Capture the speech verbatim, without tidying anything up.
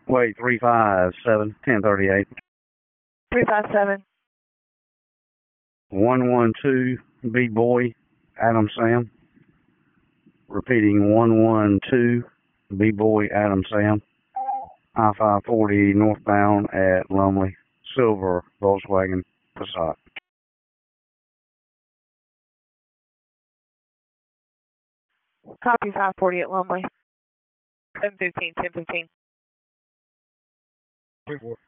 Wait, three five seven, ten thirty-eight. three five seven. one one two, B-Boy, Adam Sam. Repeating, one one two, B-Boy, Adam Sam. I five forty northbound at Lumley. Silver Volkswagen Passat. Copy five forty at Lumley. seven fifteen, ten fifteen. three four.